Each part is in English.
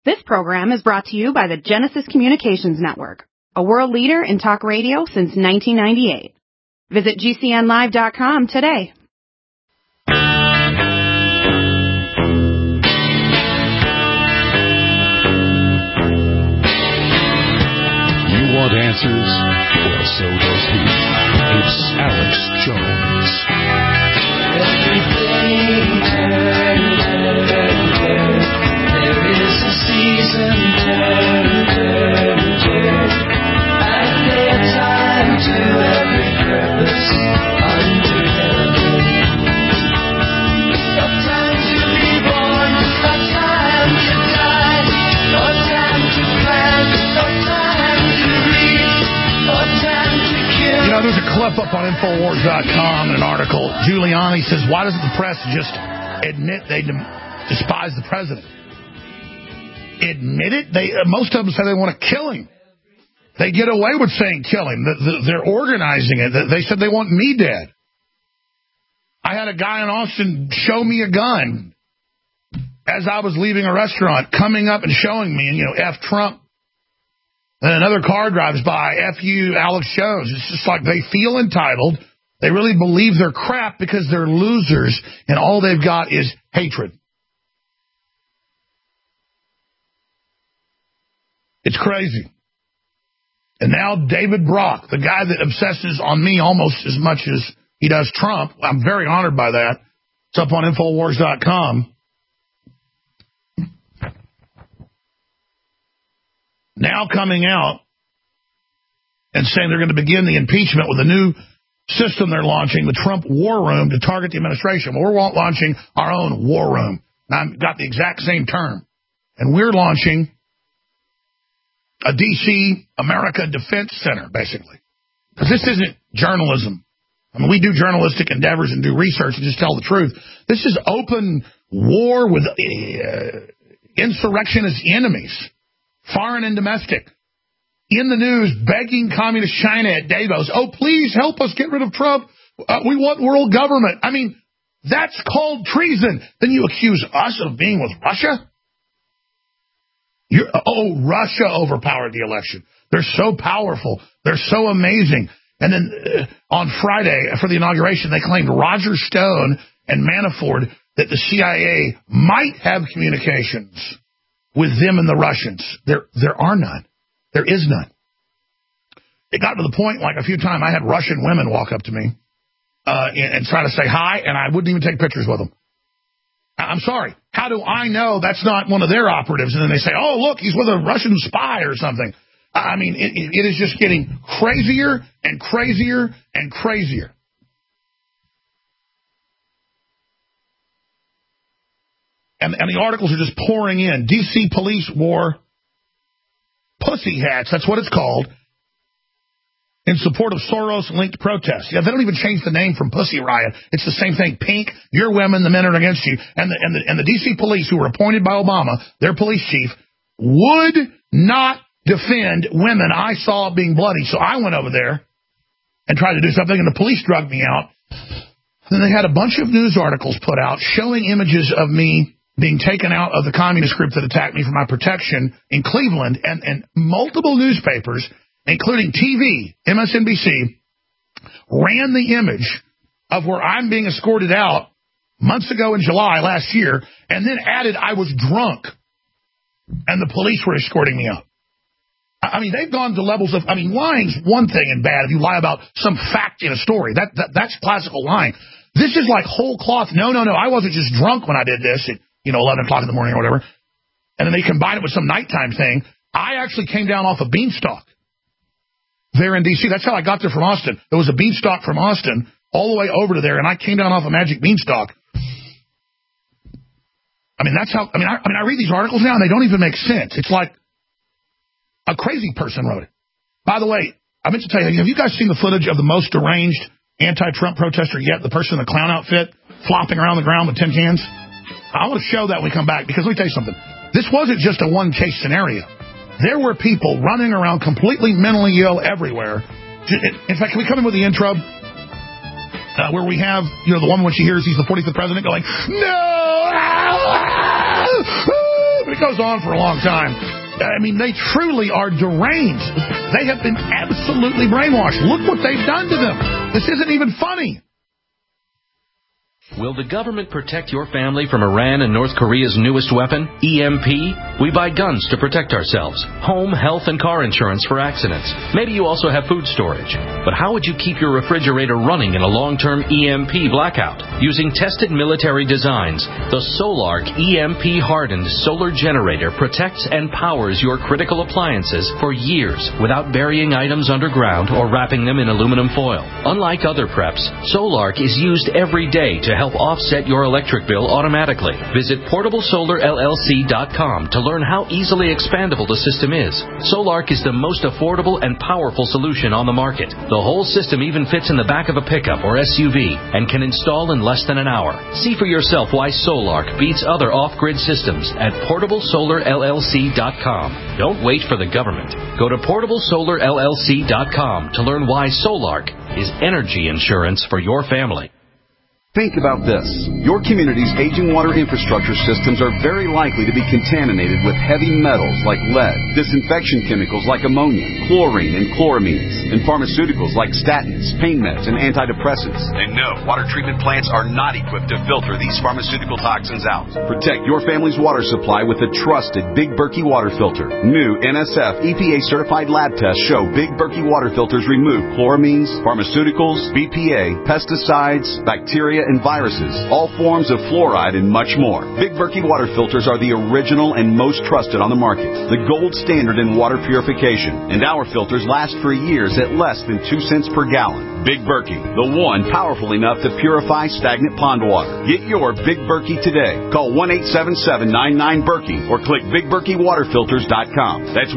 This program is brought to you by the Genesis Communications Network, a world leader in talk radio since 1998. Visit GCNlive.com today. You want answers? Well, so does he. It's Alex Jones. Everything turn. There is a season, turn. And there's time to every purpose under heaven. No time to be born, no time to die, no time to plan, no time to read, no time to kill. You know, there's a clip up on Infowars.com, an article. Giuliani says, why doesn't the press just admit they despise the president? Admit it? Most of them say they want to kill him. They get away with saying kill him. They're organizing it. They said they want me dead. I had a guy in Austin show me a gun as I was leaving a restaurant, coming up and showing me, and, you know, F Trump. And another car drives by, F you, Alex Jones. It's just like they feel entitled. They really believe they're crap because they're losers, and all they've got is hatred. It's crazy. And now David Brock, the guy that obsesses on me almost as much as he does Trump. I'm very honored by that. It's up on Infowars.com. Now coming out and saying they're going to begin the impeachment with a new system they're launching, the Trump War Room, to target the administration. We're launching our own War Room. Now, I've got the exact same term. And we're launching a D.C. America Defense Center, basically. Because this isn't journalism. I mean, we do journalistic endeavors and do research and just tell the truth. This is open war with insurrectionist enemies, foreign and domestic. In the news, begging communist China at Davos, oh, please help us get rid of Trump. We want world government. I mean, that's called treason. Then you accuse us of being with Russia? Russia overpowered the election. They're so powerful. They're so amazing. And then on Friday, for the inauguration, they claimed Roger Stone and Manafort that the CIA might have communications with them and the Russians. There are none. There is none. It got to the point, like a few times, I had Russian women walk up to me and try to say hi, and I wouldn't even take pictures with them. I'm sorry. How do I know that's not one of their operatives? And then they say, oh, look, he's with a Russian spy or something. I mean, it is just getting crazier and crazier and crazier. And the articles are just pouring in. D.C. police wore pussy hats, that's what it's called, in support of Soros-linked protests. Yeah, they don't even change the name from Pussy Riot. It's the same thing. Pink, you're women, the men are against you. And the D.C. police, who were appointed by Obama, their police chief, would not defend women I saw being bloody. So I went over there and tried to do something, and the police drugged me out. Then they had a bunch of news articles put out showing images of me being taken out of the communist group that attacked me for my protection in Cleveland, and multiple newspapers, including TV, MSNBC, ran the image of where I'm being escorted out months ago in July last year, and then added I was drunk, and the police were escorting me out. I mean, they've gone to levels of, I mean, lying's one thing and bad if you lie about some fact in a story. That's classical lying. This is like whole cloth. No, I wasn't just drunk when I did this at, 11 o'clock in the morning or whatever. And then they combine it with some nighttime thing. I actually came down off a beanstalk there in D.C. That's how I got there from Austin. There was a beanstalk from Austin all the way over to there, and I came down off a magic beanstalk. I mean, that's how, I read these articles now, and they don't even make sense. It's like a crazy person wrote it. By the way, I meant to tell you, have you guys seen the footage of the most deranged anti-Trump protester yet, the person in the clown outfit, flopping around the ground with tin cans? I want to show that when we come back, because let me tell you something. This wasn't just a one-case scenario. There were people running around completely mentally ill everywhere. In fact, can we come in with the intro? Where we have, the woman when she hears he's the 45th president going, no! It goes on for a long time. I mean, they truly are deranged. They have been absolutely brainwashed. Look what they've done to them. This isn't even funny. Will the government protect your family from Iran and North Korea's newest weapon, EMP? We buy guns to protect ourselves, home, health, and car insurance for accidents. Maybe you also have food storage. But how would you keep your refrigerator running in a long-term EMP blackout? Using tested military designs, the Solarc EMP-hardened solar generator protects and powers your critical appliances for years without burying items underground or wrapping them in aluminum foil. Unlike other preps, Solarc is used every day to help offset your electric bill automatically. Visit PortableSolarLLC.com to learn how easily expandable the system is. Solarc is the most affordable and powerful solution on the market. The whole system even fits in the back of a pickup or SUV and can install in less than an hour. See for yourself why Solarc beats other off-grid systems at PortableSolarLLC.com. Don't wait for the government. Go to PortableSolarLLC.com to learn why Solarc is energy insurance for your family. Think about this. Your community's aging water infrastructure systems are very likely to be contaminated with heavy metals like lead, disinfection chemicals like ammonia, chlorine and chloramines, and pharmaceuticals like statins, pain meds, and antidepressants. And no, water treatment plants are not equipped to filter these pharmaceutical toxins out. Protect your family's water supply with the trusted Big Berkey water filter. New NSF EPA-certified lab tests show Big Berkey water filters remove chloramines, pharmaceuticals, BPA, pesticides, bacteria, and viruses, all forms of fluoride, and much more. Big Berkey water filters are the original and most trusted on the market, the gold standard in water purification, and our filters last for years at less than 2 cents per gallon. Big Berkey, the one powerful enough to purify stagnant pond water. Get your Big Berkey today. Call 1-877-99-BERKEY or click BigBerkeyWaterFilters.com. That's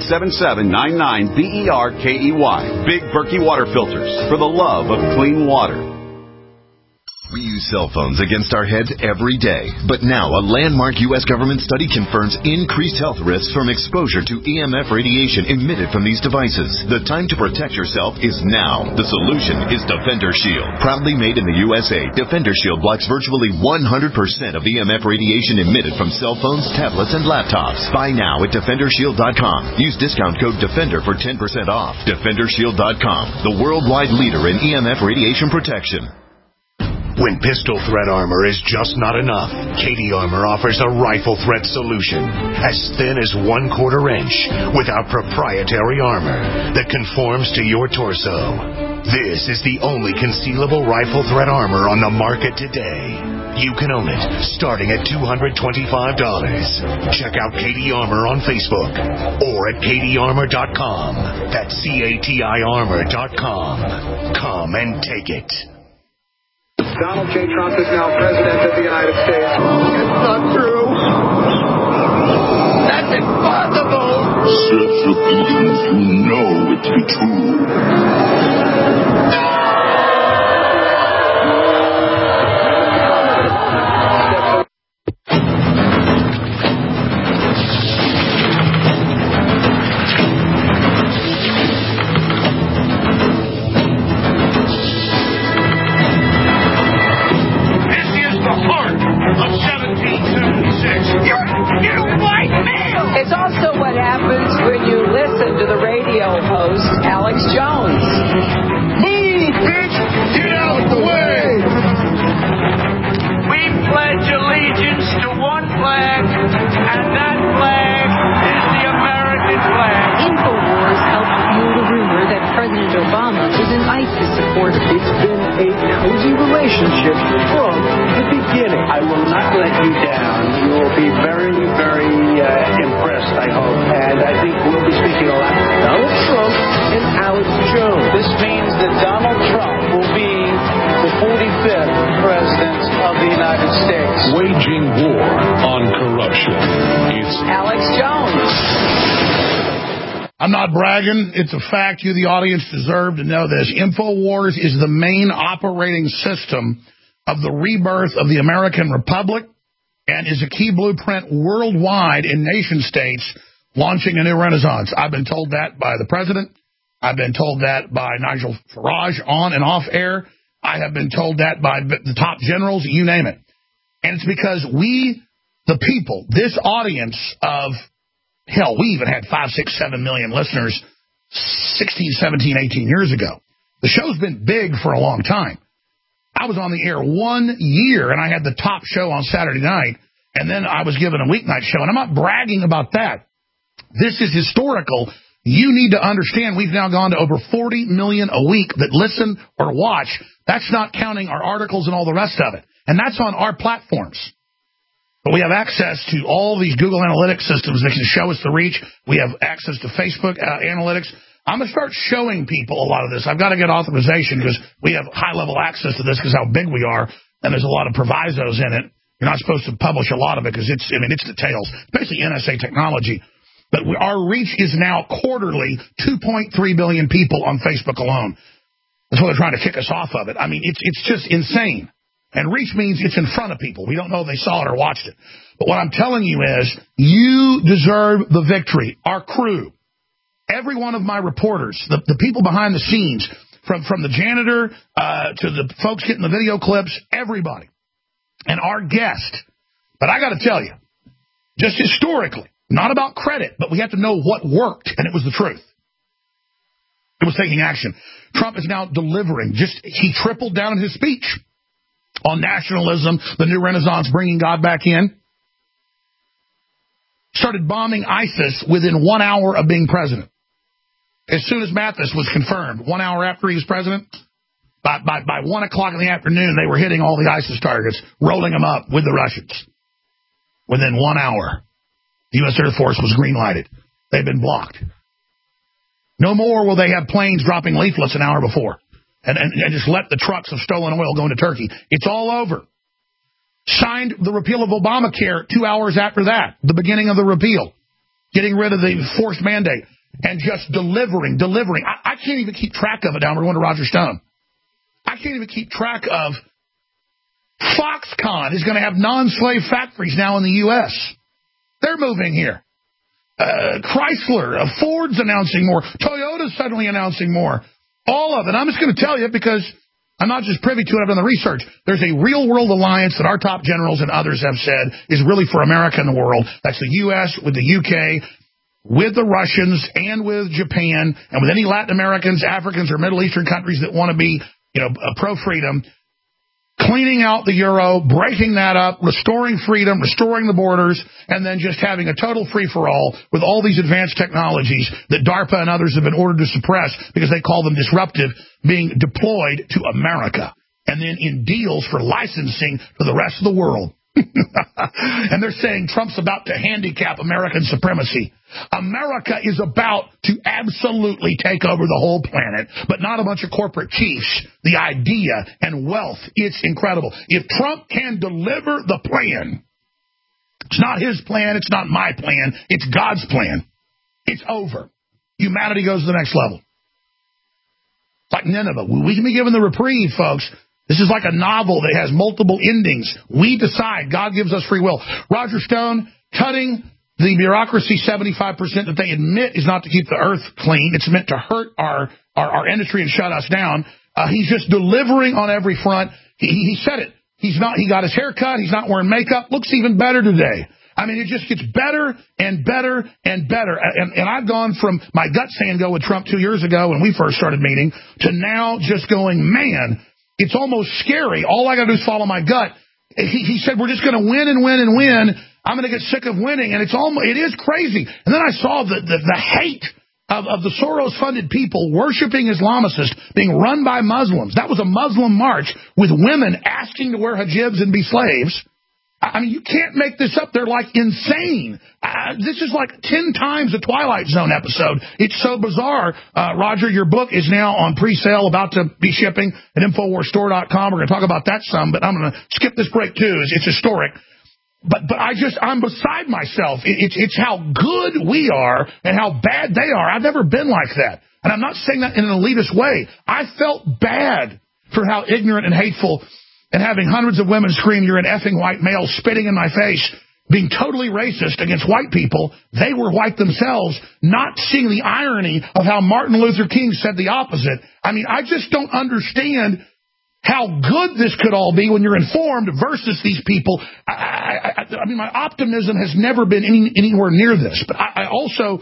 1-877-99-BERKEY. Big Berkey Water Filters, for the love of clean water. We use cell phones against our heads every day, but now a landmark U.S. government study confirms increased health risks from exposure to EMF radiation emitted from these devices. The time to protect yourself is now. The solution is Defender Shield. Proudly made in the USA, Defender Shield blocks virtually 100% of EMF radiation emitted from cell phones, tablets, and laptops. Buy now at DefenderShield.com. Use discount code DEFENDER for 10% off. DefenderShield.com, the worldwide leader in EMF radiation protection. When pistol threat armor is just not enough, Katie Armor offers a rifle threat solution as thin as 1/4 inch with our proprietary armor that conforms to your torso. This is the only concealable rifle threat armor on the market today. You can own it starting at $225. Check out Katie Armor on Facebook or at KatieArmor.com. That's CATIArmor.com. Come and take it. Donald J. Trump is now president of the United States. It's not true. That's impossible. Search the beacons who know it to be true. It's also what happens when you listen to the radio host, Alex Jones. Move, bitch! Get out the way! We pledge allegiance to one flag, and that flag is the American flag. InfoWars helped fuel the rumor that President Obama is an ISIS supporter. It's been a cozy relationship from the beginning. I will not let you down. You will be very, very impressed, I hope. And I think we'll be speaking a lot to Donald Trump and Alex Jones. This means that Donald Trump will be the 45th President of the United States. Waging war on corruption. It's Alex Jones. I'm not bragging. It's a fact. You, the audience, deserve to know this. InfoWars is the main operating system of the rebirth of the American Republic and is a key blueprint worldwide in nation states launching a new renaissance. I've been told that by the president. I've been told that by Nigel Farage on and off air. I have been told that by the top generals, you name it. And it's because we the people, this audience of, hell, we even had 5, 6, 7 million listeners 16, 17, 18 years ago. The show's been big for a long time. I was on the air 1 year, and I had the top show on Saturday night, and then I was given a weeknight show, and I'm not bragging about that. This is historical. You need to understand we've now gone to over 40 million a week that listen or watch. That's not counting our articles and all the rest of it. And that's on our platforms. But we have access to all these Google Analytics systems that can show us the reach. We have access to Facebook Analytics. I'm going to start showing people a lot of this. I've got to get authorization because we have high-level access to this because how big we are, and there's a lot of provisos in it. You're not supposed to publish a lot of it because it's details. It's basically NSA technology. But our reach is now quarterly 2.3 billion people on Facebook alone. That's why they're trying to kick us off of it. I mean, it's just insane. And reach means it's in front of people. We don't know if they saw it or watched it. But what I'm telling you is you deserve the victory. Our crew, every one of my reporters, the people behind the scenes, from the janitor to the folks getting the video clips, everybody. And our guest. But I got to tell you, just historically, not about credit, but we have to know what worked, and it was the truth. It was taking action. Trump is now delivering. He tripled down in his speech on nationalism, the new Renaissance, bringing God back in. Started bombing ISIS within 1 hour of being president. As soon as Mathis was confirmed, 1 hour after he was president, by 1 o'clock in the afternoon, they were hitting all the ISIS targets, rolling them up with the Russians. Within 1 hour, the U.S. Air Force was green-lighted. They've been blocked. No more will they have planes dropping leaflets an hour before and just let the trucks of stolen oil go into Turkey. It's all over. Signed the repeal of Obamacare 2 hours after that, the beginning of the repeal, getting rid of the forced mandate, and just delivering. I can't even keep track of it now. We're going to Roger Stone. I can't even keep track of Foxconn is going to have non-slave factories now in the U.S. They're moving here. Chrysler, Ford's announcing more. Toyota's suddenly announcing more. All of it. I'm just going to tell you because I'm not just privy to it. I've done the research. There's a real-world alliance that our top generals and others have said is really for America and the world. That's the U.S. with the U.K., with the Russians, and with Japan, and with any Latin Americans, Africans, or Middle Eastern countries that want to be, pro-freedom. Cleaning out the euro, breaking that up, restoring freedom, restoring the borders, and then just having a total free-for-all with all these advanced technologies that DARPA and others have been ordered to suppress because they call them disruptive, being deployed to America, and then in deals for licensing for the rest of the world. And they're saying Trump's about to handicap American supremacy. America is about to absolutely take over the whole planet, but not a bunch of corporate chiefs. The idea and wealth, it's incredible. If Trump can deliver the plan, it's not his plan, it's not my plan, it's God's plan. It's over. Humanity goes to the next level. It's like Nineveh. We can be given the reprieve, folks. This is like a novel that has multiple endings. We decide. God gives us free will. Roger Stone, cutting the bureaucracy 75% that they admit is not to keep the earth clean. It's meant to hurt our industry and shut us down. He's just delivering on every front. He said it. He got his hair cut. He's not wearing makeup. Looks even better today. I mean, it just gets better and better and better. And I've gone from my gut saying go with Trump 2 years ago when we first started meeting to now just going, man, it's almost scary. All I got to do is follow my gut. He said, we're just going to win and win and win. I'm going to get sick of winning. And it is crazy. And then I saw the hate of the Soros-funded people worshiping Islamicists being run by Muslims. That was a Muslim march with women asking to wear hijabs and be slaves. I mean, you can't make this up. They're like insane. This is like 10 times a Twilight Zone episode. It's so bizarre. Roger, your book is now on pre-sale, about to be shipping at InfoWarsStore.com. We're going to talk about that some, but I'm going to skip this break too. It's historic. But I'm beside myself. It's how good we are and how bad they are. I've never been like that. And I'm not saying that in an elitist way. I felt bad for how ignorant and hateful and having hundreds of women scream, you're an effing white male, spitting in my face, being totally racist against white people. They were white themselves, not seeing the irony of how Martin Luther King said the opposite. I mean, I just don't understand how good this could all be when you're informed versus these people. I mean, my optimism has never been anywhere near this, but I also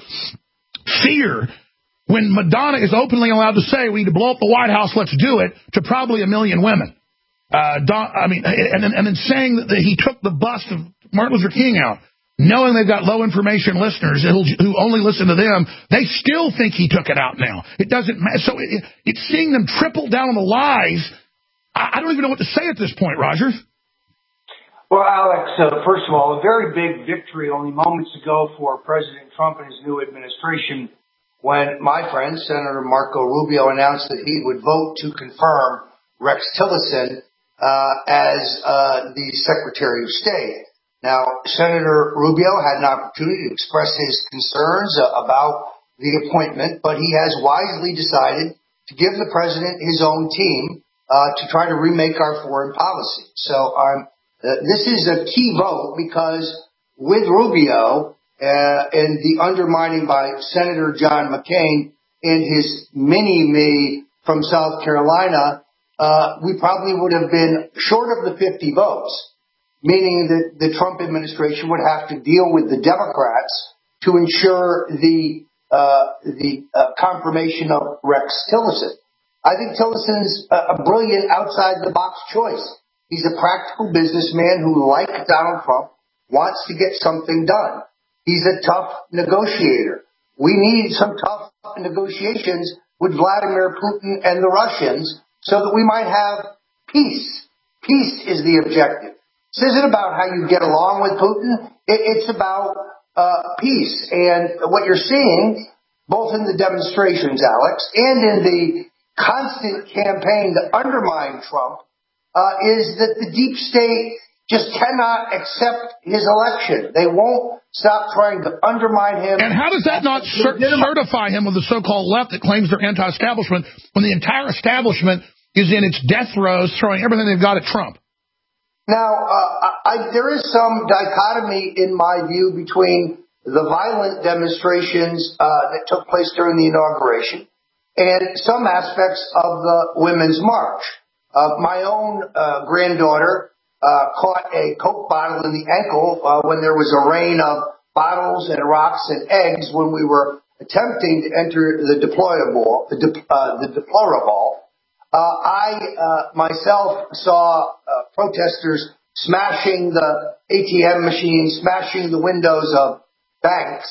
fear when Madonna is openly allowed to say we need to blow up the White House, let's do it, to probably 1 million women. And then saying that he took the bust of Martin Luther King out, knowing they've got low information listeners who only listen to them, they still think he took it out now. It doesn't matter. So it's seeing them triple down on the lies. I don't even know what to say at this point, Roger. Well, Alex, first of all, a very big victory only moments ago for President Trump and his new administration when my friend, Senator Marco Rubio, announced that he would vote to confirm Rex Tillerson as the Secretary of State. Now, Senator Rubio had an opportunity to express his concerns about the appointment, but he has wisely decided to give the president his own team to try to remake our foreign policy. So this is a key vote because with Rubio and the undermining by Senator John McCain and his mini-me from South Carolina, we probably would have been short of the 50 votes, meaning that the Trump administration would have to deal with the Democrats to ensure the confirmation of Rex Tillerson. I think Tillerson's a brilliant outside-the-box choice. He's a practical businessman who, like Donald Trump, wants to get something done. He's a tough negotiator. We need some tough negotiations with Vladimir Putin and the Russians so that we might have peace. Peace is the objective. This isn't about how you get along with Putin. It's about peace. And what you're seeing, both in the demonstrations, Alex, and in the constant campaign to undermine Trump, is that the deep state just cannot accept his election. They won't stop trying to undermine him. And how does that not certify him with the so-called left that claims they're anti-establishment when the entire establishment is in its death throes throwing everything they've got at Trump? Now, there is some dichotomy in my view between the violent demonstrations that took place during the inauguration and some aspects of the Women's March. My own granddaughter caught a Coke bottle in the ankle when there was a rain of bottles and rocks and eggs when we were attempting to enter the deplorable. I myself saw protesters smashing the ATM machines, smashing the windows of banks.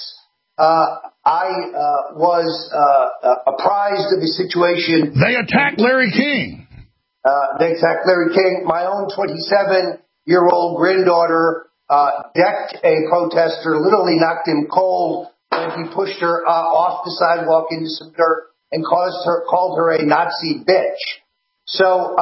I was apprised of the situation. They attacked Larry King. They attacked Larry King. My own 27-year-old granddaughter decked a protester, literally knocked him cold when he pushed her off the sidewalk into some dirt and called her a Nazi bitch. So,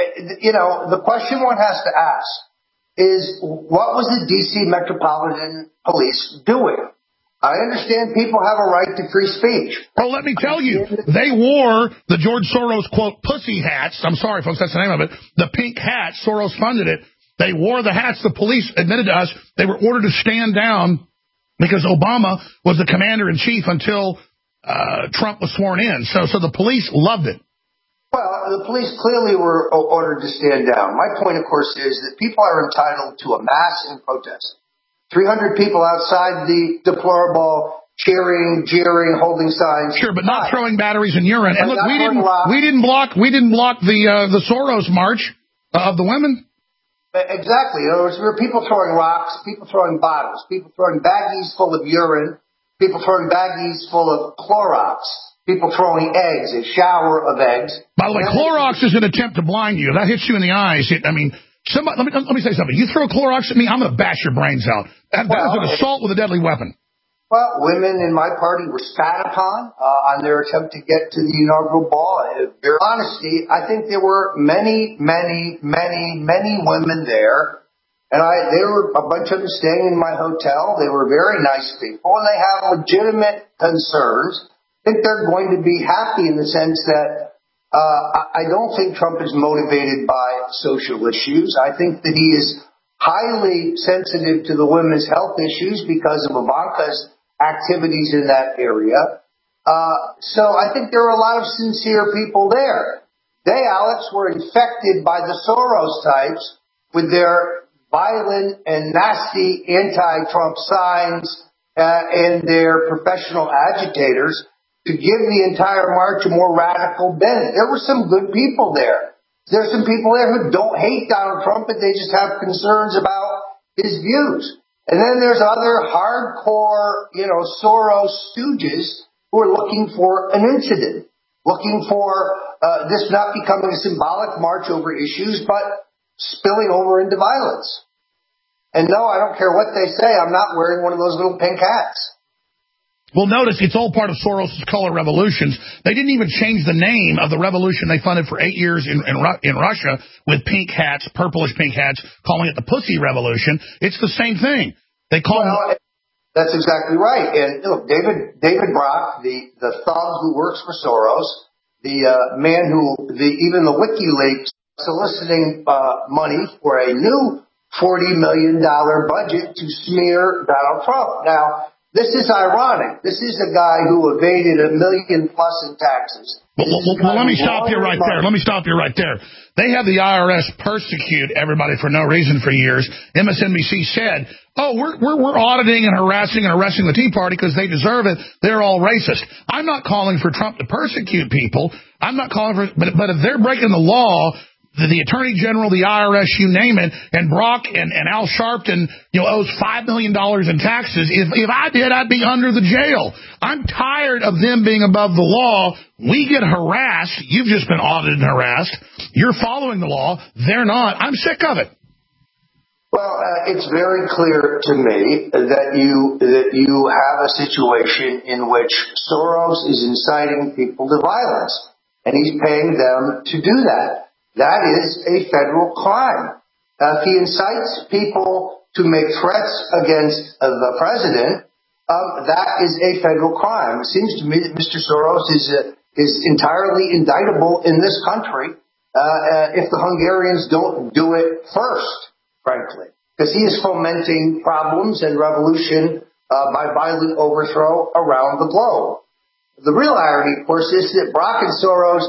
the question one has to ask is, what was the D.C. Metropolitan Police doing? I understand people have a right to free speech. Well, let me tell you, they wore the George Soros, quote, pussy hats. I'm sorry, folks, that's the name of it. The pink hats. Soros funded it. They wore the hats. The police admitted to us they were ordered to stand down because Obama was the commander-in-chief until Trump was sworn in. So the police loved it. Well, the police clearly were ordered to stand down. My point, of course, is that people are entitled to a mass and protest. 300 people outside the deplorable, cheering, jeering, holding signs. Sure, but not throwing batteries and urine. And look, we didn't block the Soros march of the women. Exactly. In other words, there were people throwing rocks, people throwing bottles, people throwing baggies full of urine, people throwing baggies full of Clorox, people throwing eggs, a shower of eggs. By the way, Clorox is an attempt to blind you. That hits you in the eyes. Let me say something. You throw Clorox at me, I'm going to bash your brains out. That is an assault with a deadly weapon. Well, women in my party were spat upon on their attempt to get to the inaugural ball. In their honesty, I think there were many, many, many, many women there. And there were a bunch of them staying in my hotel. They were very nice people, and they have legitimate concerns. I think they're going to be happy in the sense that I don't think Trump is motivated by social issues. I think that he is highly sensitive to the women's health issues because of Ivanka's activities in that area. So I think there are a lot of sincere people there. They, Alex, were infected by the Soros types with their violent and nasty anti-Trump signs and their professional agitators to give the entire march a more radical bent. There were some good people there. There's some people there who don't hate Donald Trump, but they just have concerns about his views. And then there's other hardcore, Soros stooges who are looking for an incident, looking for this not becoming a symbolic march over issues, but spilling over into violence. And no, I don't care what they say. I'm not wearing one of those little pink hats. Well, notice it's all part of Soros' color revolutions. They didn't even change the name of the revolution they funded for 8 years in Russia with pink hats, purplish pink hats, calling it the Pussy Revolution. It's the same thing. They call it. That's exactly right. And look, David Brock, the thug who works for Soros, the man who even the WikiLeaks soliciting money for a new $40 million budget to smear Donald Trump. Now, this is ironic. This is a guy who evaded $1 million+ in taxes. Well, let me stop you right there. They have the IRS persecute everybody for no reason for years. MSNBC said, we're auditing and harassing and arresting the Tea Party because they deserve it. They're all racist. I'm not calling for Trump to persecute people. I'm not calling for, but if they're breaking the law, the Attorney General, the IRS, you name it, and Brock and Al Sharpton, owes $5 million in taxes. If I did, I'd be under the jail. I'm tired of them being above the law. We get harassed. You've just been audited and harassed. You're following the law. They're not. I'm sick of it. Well, it's very clear to me that you have a situation in which Soros is inciting people to violence, and he's paying them to do that. That is a federal crime. If he incites people to make threats against the president, that is a federal crime. It seems to me that Mr. Soros is entirely indictable in this country if the Hungarians don't do it first, frankly, because he is fomenting problems and revolution by violent overthrow around the globe. The real irony, of course, is that Brock and Soros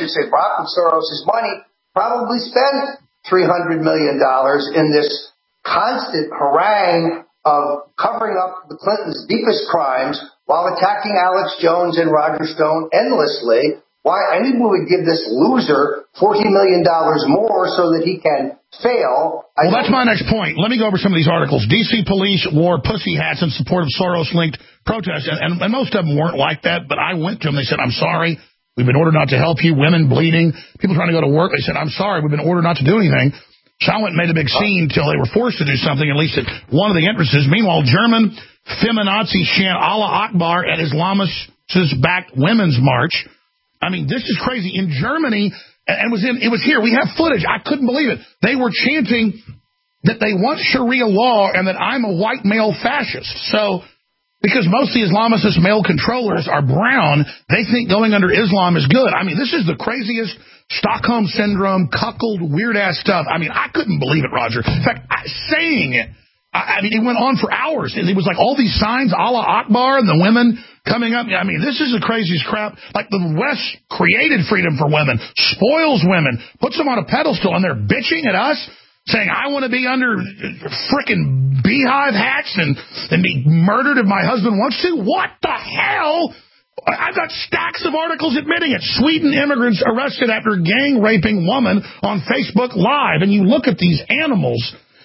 money probably spent $300 million in this constant harangue of covering up the Clintons' deepest crimes while attacking Alex Jones and Roger Stone endlessly. Why anyone would give this loser $40 million more so that he can fail? Well, that's my next point. Let me go over some of these articles. D.C. police wore pussy hats in support of Soros-linked protests, and most of them weren't like that, but I went to them. They said, I'm sorry. We've been ordered not to help you. Women bleeding. People trying to go to work. They said, I'm sorry. We've been ordered not to do anything. So I went and made a big scene until they were forced to do something, at least at one of the entrances. Meanwhile, German feminazis chant Allah Akbar at Islamists-backed women's march. I mean, this is crazy. In Germany, and it was here. We have footage. I couldn't believe it. They were chanting that they want Sharia law and that I'm a white male fascist. So, because most of the Islamicist male controllers are brown, they think going under Islam is good. I mean, this is the craziest Stockholm Syndrome, cuckold, weird-ass stuff. I mean, I couldn't believe it, Roger. In fact, saying it, I mean, it went on for hours. It was like all these signs, Allah Akbar, and the women coming up. I mean, this is the craziest crap. Like the West created freedom for women, spoils women, puts them on a pedestal, and they're bitching at us, saying, I want to be under frickin' beehive hats and be murdered if my husband wants to? What the hell? I've got stacks of articles admitting it. Sweden immigrants arrested after gang raping woman on Facebook Live. And you look at these animals.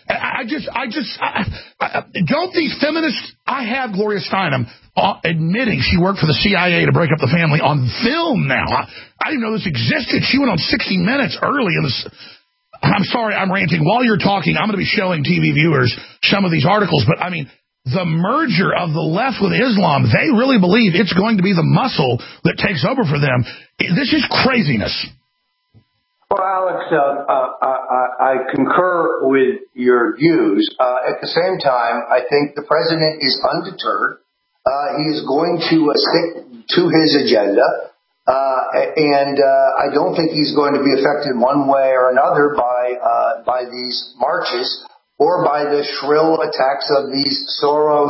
Don't these feminists, I have Gloria Steinem admitting she worked for the CIA to break up the family on film now. I didn't know this existed. She went on 60 Minutes early in this. I'm sorry, I'm ranting. While you're talking, I'm going to be showing TV viewers some of these articles. But, I mean, the merger of the left with Islam, they really believe it's going to be the muscle that takes over for them. This is craziness. Well, Alex, I concur with your views. At the same time, I think the president is undeterred. He is going to stick to his agenda. And I don't think he's going to be affected one way or another by these marches or by the shrill attacks of these Soros,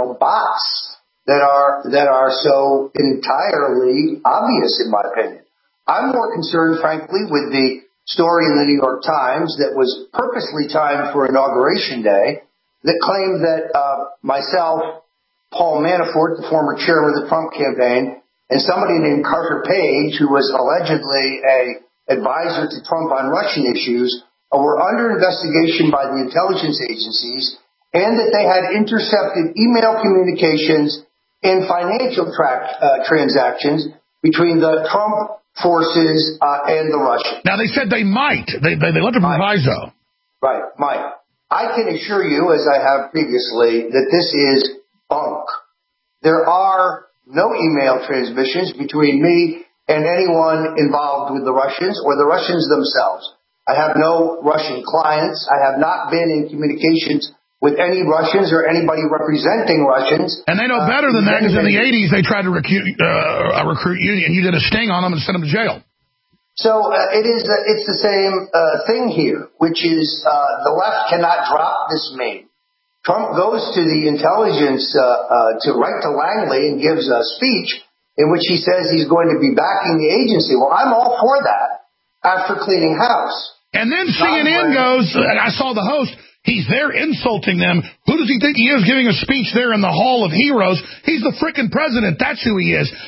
bots that are so entirely obvious, in my opinion. I'm more concerned, frankly, with the story in the New York Times that was purposely timed for Inauguration Day that claimed that myself, Paul Manafort, the former chairman of the Trump campaign, and somebody named Carter Page, who was allegedly an advisor to Trump on Russian issues, were under investigation by the intelligence agencies, and that they had intercepted email communications and financial transactions between the Trump forces and the Russians. Now, they said they might. They left a proviso. Right, might. I can assure you, as I have previously, that this is bunk. There are no email transmissions between me and anyone involved with the Russians or the Russians themselves. I have no Russian clients. I have not been in communications with any Russians or anybody representing Russians. And they know better than that, because in the 80s they tried to recruit you, and you did a sting on them and sent them to jail. So it's the same thing here, which is the left cannot drop this meme. Trump goes to the intelligence to write to Langley and gives a speech in which he says he's going to be backing the agency. Well, I'm all for that after cleaning house. And then CNN goes, and I saw the host, he's there insulting them. Who does he think he is, giving a speech there in the Hall of Heroes? He's the frickin' president. That's who he is.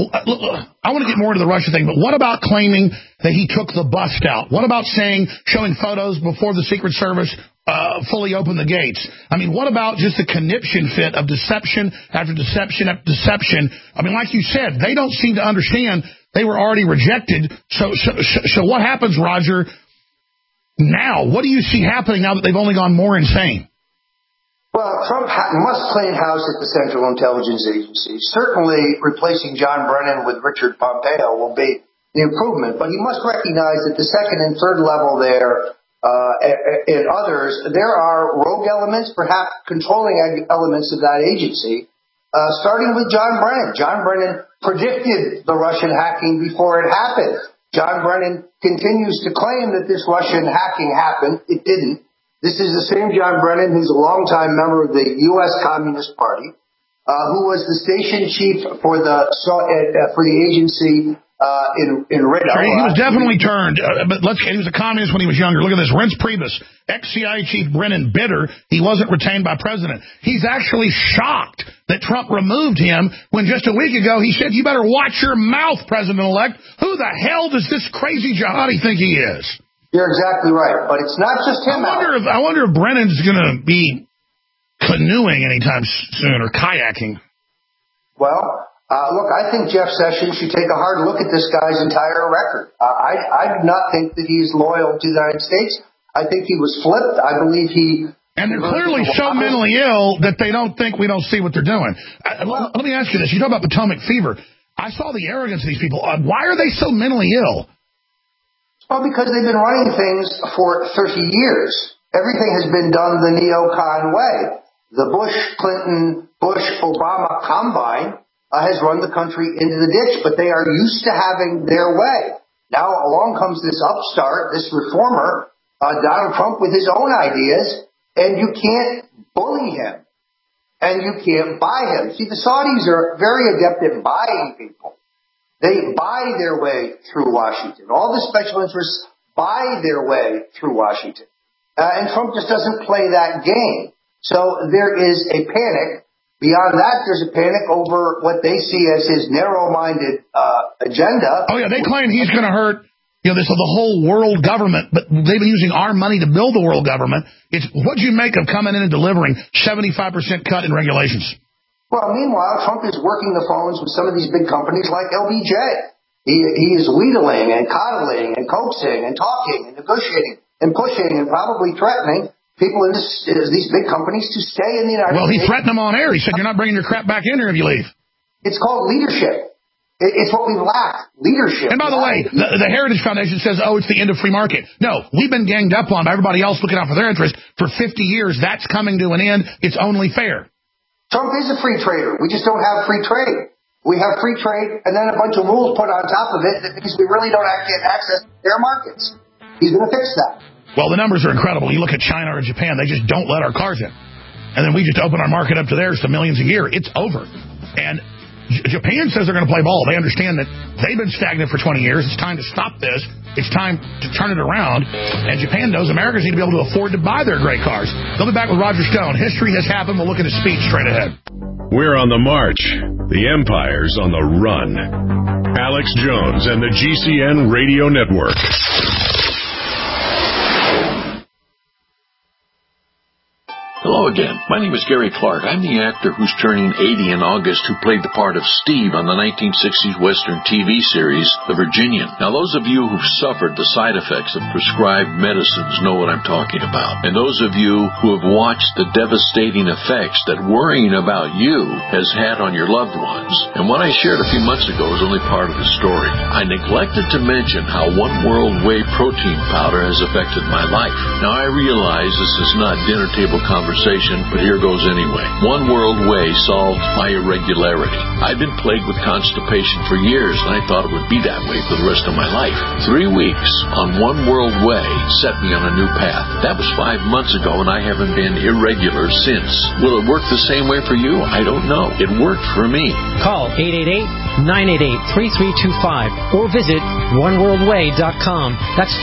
I want to get more into the Russia thing, but what about claiming that he took the bust out? What about showing photos before the Secret Service fully opened the gates? I mean, what about just the conniption fit of deception after deception after deception? I mean, like you said, they don't seem to understand they were already rejected. So what happens, Roger? Now, what do you see happening now that they've only gone more insane? Well, Trump must clean house at the Central Intelligence Agency. Certainly, replacing John Brennan with Richard Pompeo will be the improvement, but he must recognize that the second and third level there and others, there are rogue elements, perhaps controlling elements of that agency, starting with John Brennan. John Brennan predicted the Russian hacking before it happened. John Brennan continues to claim that this Russian hacking happened. It didn't. This is the same John Brennan who's a longtime member of the U.S. Communist Party, who was the station chief for the agency in Riddle. Sure, he was definitely turned, but he was a communist when he was younger. Look at this. Reince Priebus, ex-CIA chief Brennan bitter he wasn't retained by president. He's actually shocked that Trump removed him when just a week ago he said, you better watch your mouth, President-elect. Who the hell does this crazy jihadi think he is? You're exactly right, but it's not just him. I wonder if Brennan's going to be canoeing anytime soon or kayaking. Well, look, I think Jeff Sessions should take a hard look at this guy's entire record. I do not think that he's loyal to the United States. I think he was flipped. I believe he... And they're clearly so mentally ill that they don't think we don't see what they're doing. Let me ask you this. You talk about Potomac Fever. I saw the arrogance of these people. Why are they so mentally ill? Well, because they've been running things for 30 years. Everything has been done the neocon way. The Bush-Clinton-Bush-Obama combine has run the country into the ditch, but they are used to having their way. Now along comes this upstart, this reformer, Donald Trump, with his own ideas, and you can't bully him, and you can't buy him. See, the Saudis are very adept at buying people. They buy their way through Washington. All the special interests buy their way through Washington. And Trump just doesn't play that game. So there is a panic. Beyond that, there's a panic over what they see as his narrow-minded agenda. Oh, yeah, they claim he's going to hurt the whole world government, but they've been using our money to build the world government. What'd you make of coming in and delivering 75% cut in regulations? Well, meanwhile, Trump is working the phones with some of these big companies like LBJ. He is wheedling and coddling and coaxing and talking and negotiating and pushing and probably threatening people in these big companies to stay in the United States. Well, he threatened them on air. He said, you're not bringing your crap back in here if you leave. It's called leadership. It's what we lack, leadership. And by the way, the Heritage Foundation says, it's the end of free market. No, we've been ganged up on by everybody else looking out for their interest for 50 years. That's coming to an end. It's only fair. Trump is a free trader. We just don't have free trade. We have free trade and then a bunch of rules put on top of it because we really don't get access to their markets. He's going to fix that. Well, the numbers are incredible. You look at China or Japan, they just don't let our cars in. And then we just open our market up to theirs to millions a year. It's over. And Japan says they're going to play ball. They understand that they've been stagnant for 20 years. It's time to stop this. It's time to turn it around. And Japan knows Americans need to be able to afford to buy their great cars. They'll be back with Roger Stone. History has happened. We'll look at his speech straight ahead. We're on the march. The empire's on the run. Alex Jones and the GCN Radio Network. Hello again. My name is Gary Clark. I'm the actor who's turning 80 in August who played the part of Steve on the 1960s Western TV series, The Virginian. Now, those of you who've suffered the side effects of prescribed medicines know what I'm talking about. And those of you who have watched the devastating effects that worrying about you has had on your loved ones. And what I shared a few months ago is only part of the story. I neglected to mention how One World Whey protein powder has affected my life. Now, I realize this is not dinner table conversation, but here goes anyway. One World Whey solved my irregularity. I've been plagued with constipation for years, and I thought it would be that way for the rest of my life. 3 weeks on One World Whey set me on a new path. That was 5 months ago, and I haven't been irregular since. Will it work the same way for you? I don't know. It worked for me. Call 888-988-3325 or visit oneworldwhey.com. That's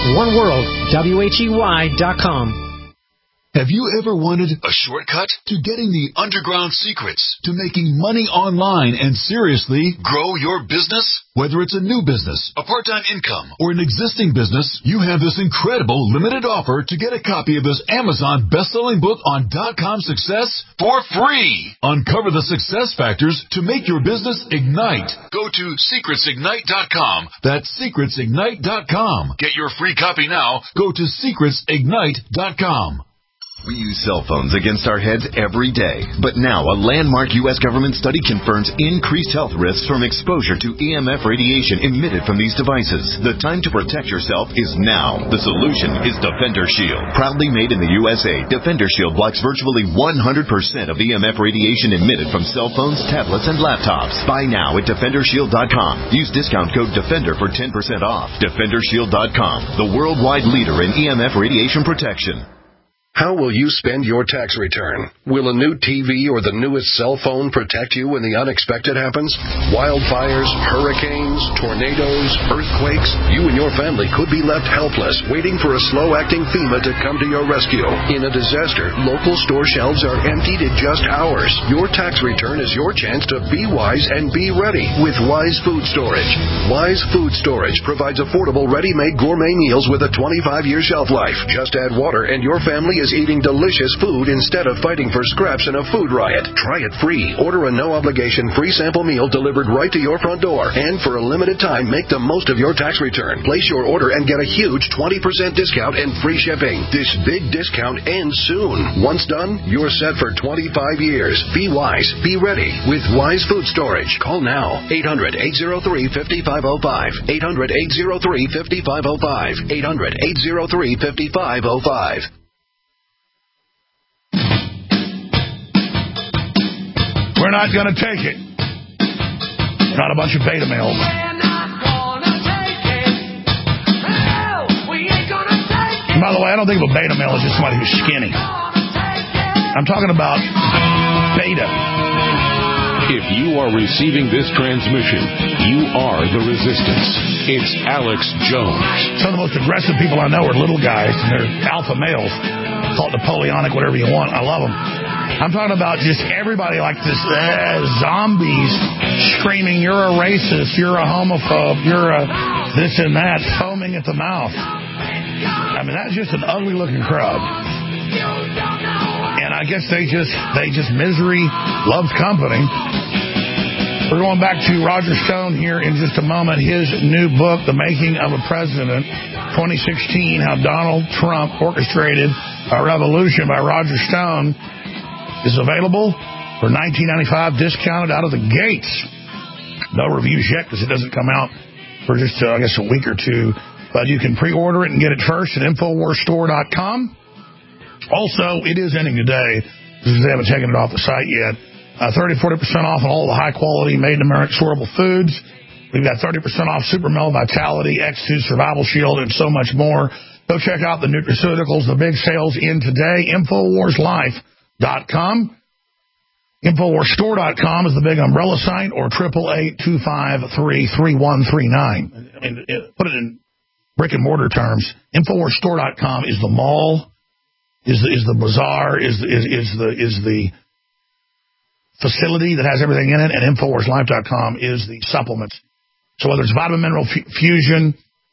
oneworld.com. Have you ever wanted a shortcut to getting the underground secrets to making money online and seriously grow your business? Whether it's a new business, a part-time income, or an existing business, you have this incredible limited offer to get a copy of this Amazon best-selling book on .com success for free. Uncover the success factors to make your business ignite. Go to secretsignite.com. That's secretsignite.com. Get your free copy now. Go to secretsignite.com. We use cell phones against our heads every day. But now a landmark U.S. government study confirms increased health risks from exposure to EMF radiation emitted from these devices. The time to protect yourself is now. The solution is Defender Shield. Proudly made in the USA, Defender Shield blocks virtually 100% of EMF radiation emitted from cell phones, tablets, and laptops. Buy now at DefenderShield.com. Use discount code DEFENDER for 10% off. DefenderShield.com, the worldwide leader in EMF radiation protection. How will you spend your tax return? Will a new TV or the newest cell phone protect you when the unexpected happens? Wildfires, hurricanes, tornadoes, earthquakes. You and your family could be left helpless, waiting for a slow-acting FEMA to come to your rescue. In a disaster, local store shelves are emptied in just hours. Your tax return is your chance to be wise and be ready with Wise Food Storage. Wise Food Storage provides affordable, ready-made gourmet meals with a 25-year shelf life. Just add water and your family is eating delicious food instead of fighting for scraps in a food riot. Try it free. Order a no-obligation free sample meal delivered right to your front door. And for a limited time, make the most of your tax return. Place your order and get a huge 20% discount and free shipping. This big discount ends soon. Once done, you're set for 25 years. Be wise. Be ready with Wise Food Storage. Call now. 800-803-5505. 800-803-5505. 800-803-5505. We're not going to take it. Not a bunch of beta males. And by the way, I don't think of a beta male as just somebody who's skinny. I'm talking about beta. If you are receiving this transmission, you are the resistance. It's Alex Jones. Some of the most aggressive people I know are little guys, and they're alpha males. Call it Napoleonic, whatever you want. I love them. I'm talking about just everybody like this, zombies screaming, you're a racist, you're a homophobe, you're a this and that, foaming at the mouth. I mean, that's just an ugly-looking crowd. And I guess they just misery loves company. We're going back to Roger Stone here in just a moment. His new book, The Making of a President, 2016, How Donald Trump Orchestrated a Revolution by Roger Stone, is available for $19.95, discounted out of the gates. No reviews yet because it doesn't come out for just, I guess, a week or two. But you can pre-order it and get it first at InfoWarsStore.com. Also, it is ending today because they haven't taken it off the site yet. 30-40% off on all the high-quality, made-in-America storable foods. We've got 30% off Super Mel Vitality, X2 Survival Shield, and so much more. Go check out the nutraceuticals, the big sales in today, InfoWarsLife.com. InfoWarsStore.com is the big umbrella site, or 888-253-3139. I mean, put it in brick and mortar terms. InfoWarsStore.com is the mall, is the bazaar, is the facility that has everything in it, and InfoWarsLife.com is the supplements. So whether it's Vitamin Mineral Fusion,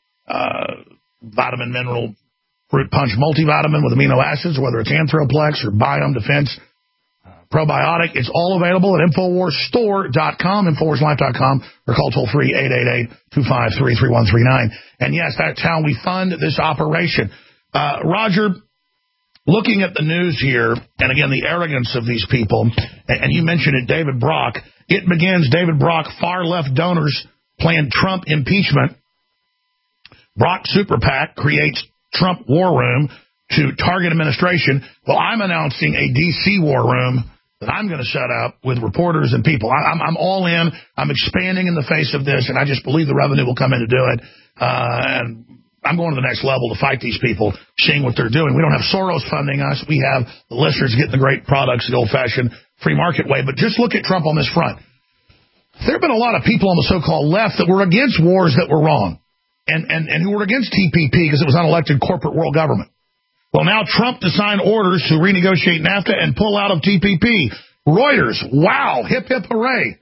Vitamin Mineral Fruit Punch Multivitamin with amino acids, whether it's Anthroplex or Biome Defense Probiotic, it's all available at InfoWarsStore.com, InfoWarsLife.com, or call toll-free 888-253-3139. And yes, that's how we fund this operation. Roger, looking at the news here, and again, the arrogance of these people, and you mentioned it, David Brock, it begins David Brock, far-left donors plan Trump impeachment. Brock Super PAC creates Trump war room to target administration. Well, I'm announcing a D.C. war room that I'm going to set up with reporters and people. I'm all in. I'm expanding in the face of this, and I just believe the revenue will come in to do it. And I'm going to the next level to fight these people, seeing what they're doing. We don't have Soros funding us. We have the listeners getting the great products the old-fashioned free market way. But just look at Trump on this front. There have been a lot of people on the so-called left that were against wars that were wrong, and who were against TPP because it was unelected corporate world government. Well, now Trump to sign orders to renegotiate NAFTA and pull out of TPP. Reuters, wow, hip, hip, hooray.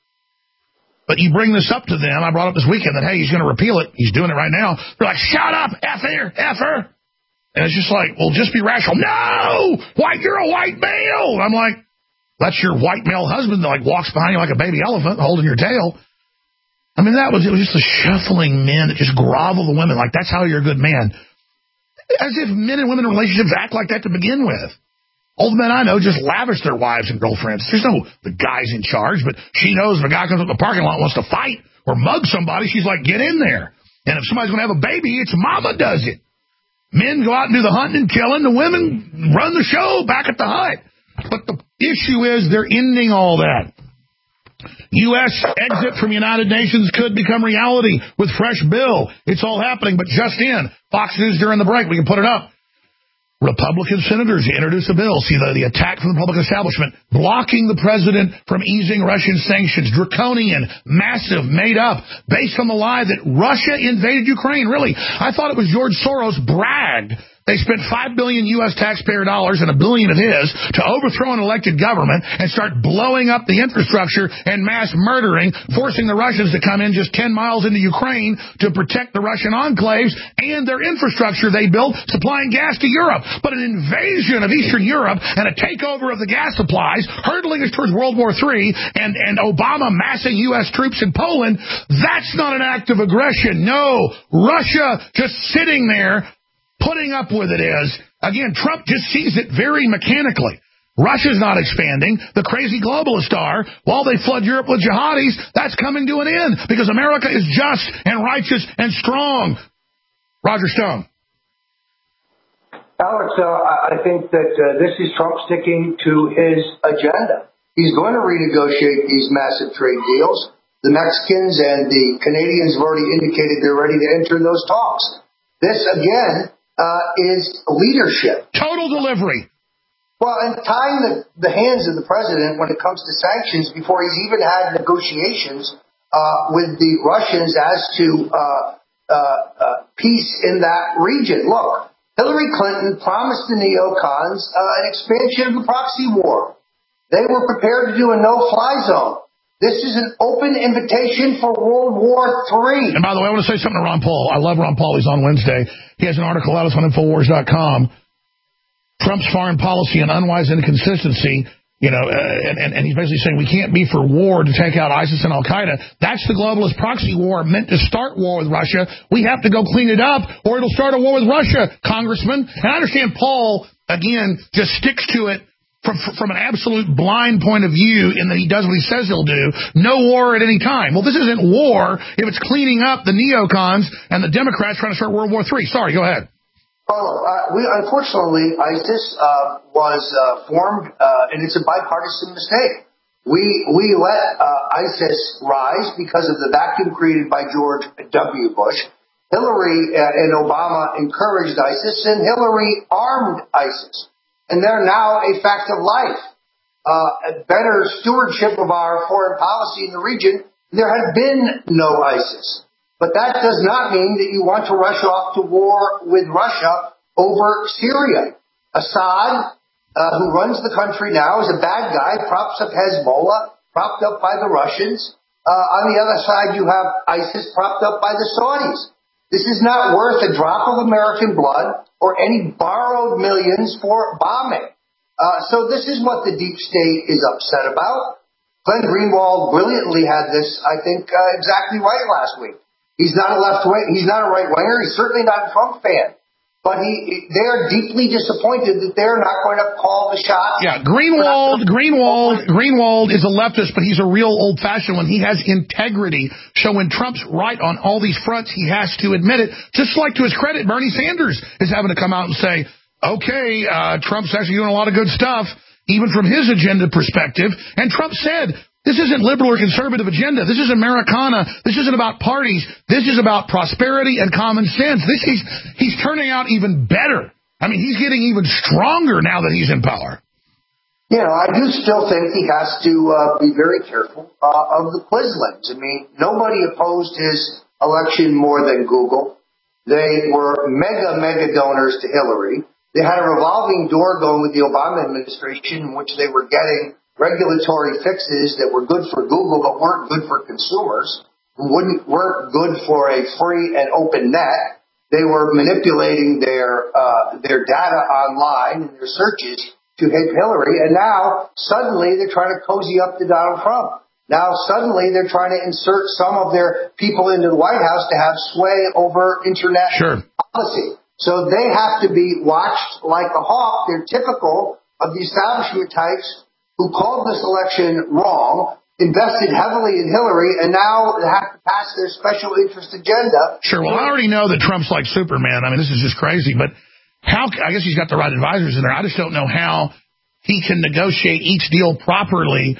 But you bring this up to them. I brought up this weekend that, hey, he's going to repeal it. He's doing it right now. They're like, shut up, effer. And it's just like, well, just be rational. No! You're a white male! And I'm like, that's your white male husband that like walks behind you like a baby elephant holding your tail. I mean, it was just the shuffling men that just grovel the women. Like, that's how you're a good man. As if men and women in relationships act like that to begin with. All the men I know just lavish their wives and girlfriends. There's no the guy's in charge, but she knows if a guy comes up the parking lot and wants to fight or mug somebody, she's like, get in there. And if somebody's going to have a baby, it's mama does it. Men go out and do the hunting and killing. The women run the show back at the hut. But the issue is they're ending all that. U.S. exit from United Nations could become reality with fresh bill. It's all happening, but just in. Fox News during the break. We can put it up. Republican senators introduce a bill. See, the attack from the public establishment, blocking the president from easing Russian sanctions. Draconian, massive, made up, based on the lie that Russia invaded Ukraine. Really, I thought it was George Soros bragged. They spent $5 billion U.S. taxpayer dollars and $1 billion of his to overthrow an elected government and start blowing up the infrastructure and mass murdering, forcing the Russians to come in just 10 miles into Ukraine to protect the Russian enclaves and their infrastructure they built, supplying gas to Europe. But an invasion of Eastern Europe and a takeover of the gas supplies, hurtling us towards World War III, and Obama massing U.S. troops in Poland, that's not an act of aggression. No, Russia just sitting there, putting up with it is, again, Trump just sees it very mechanically. Russia's not expanding. The crazy globalist are. While they flood Europe with jihadis, that's coming to an end because America is just and righteous and strong. Roger Stone. Alex, I think that this is Trump sticking to his agenda. He's going to renegotiate these massive trade deals. The Mexicans and the Canadians have already indicated they're ready to enter those talks. This, again, is leadership. Total delivery. Well, and tying the hands of the president when it comes to sanctions before he's even had negotiations with the Russians as to peace in that region. Look, Hillary Clinton promised the neocons an expansion of the proxy war. They were prepared to do a no-fly zone. This is an open invitation for World War III. And by the way, I want to say something to Ron Paul. I love Ron Paul. He's on Wednesday. He has an article out on Infowars.com. Trump's foreign policy and unwise inconsistency, and he's basically saying we can't be for war to take out ISIS and Al-Qaeda. That's the globalist proxy war meant to start war with Russia. We have to go clean it up or it'll start a war with Russia, Congressman. And I understand Paul, again, just sticks to it from an absolute blind point of view in that he does what he says he'll do. No war at any time. Well, this isn't war if it's cleaning up the neocons and the Democrats trying to start World War III. Sorry, go ahead. Well, unfortunately, ISIS was formed, and it's a bipartisan mistake. We let ISIS rise because of the vacuum created by George W. Bush. Hillary and Obama encouraged ISIS, and Hillary armed ISIS. And they're now a fact of life. better stewardship of our foreign policy in the region, there had been no ISIS. But that does not mean that you want to rush off to war with Russia over Syria. Assad, who runs the country now, is a bad guy, props up Hezbollah, propped up by the Russians. On the other side, you have ISIS propped up by the Saudis. This is not worth a drop of American blood or any borrowed millions for bombing. So this is what the deep state is upset about. Glenn Greenwald brilliantly had this, I think, exactly right last week. He's not a left-wing, he's not a right-winger, he's certainly not a Trump fan. But they are deeply disappointed that they're not going to call the shots. Yeah, Greenwald is a leftist, but he's a real old-fashioned one. He has integrity. So when Trump's right on all these fronts, he has to admit it. Just like, to his credit, Bernie Sanders is having to come out and say, okay, Trump's actually doing a lot of good stuff, even from his agenda perspective. And Trump said, this isn't liberal or conservative agenda. This is Americana. This isn't about parties. This is about prosperity and common sense. He's turning out even better. I mean, he's getting even stronger now that he's in power. You know, I do still think he has to be very careful of the Quislings. I mean, nobody opposed his election more than Google. They were mega donors to Hillary. They had a revolving door going with the Obama administration in which they were getting regulatory fixes that were good for Google but weren't good for consumers, weren't good for a free and open net. They were manipulating their data online and their searches to hit Hillary, and now suddenly they're trying to cozy up to Donald Trump. Now suddenly they're trying to insert some of their people into the White House to have sway over internet policy. So they have to be watched like a hawk. They're typical of the establishment types who called this election wrong, invested heavily in Hillary, and now have to pass their special interest agenda. Sure, well, I already know that Trump's like Superman. I mean, this is just crazy, but I guess he's got the right advisors in there. I just don't know how he can negotiate each deal properly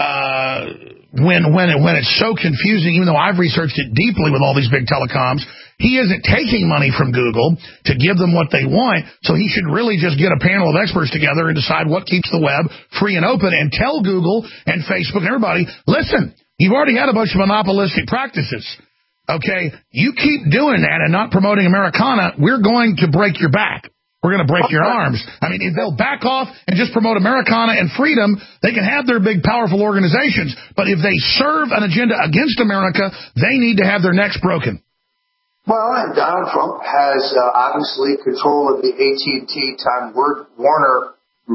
when it's so confusing, even though I've researched it deeply with all these big telecoms. He isn't taking money from Google to give them what they want, so he should really just get a panel of experts together and decide what keeps the web free and open and tell Google and Facebook and everybody, listen, you've already had a bunch of monopolistic practices. Okay, you keep doing that and not promoting Americana, we're going to break your back. We're going to break your arms. I mean, if they'll back off and just promote Americana and freedom, they can have their big, powerful organizations. But if they serve an agenda against America, they need to have their necks broken. Well, and Donald Trump has obviously control of the AT&T Time Warner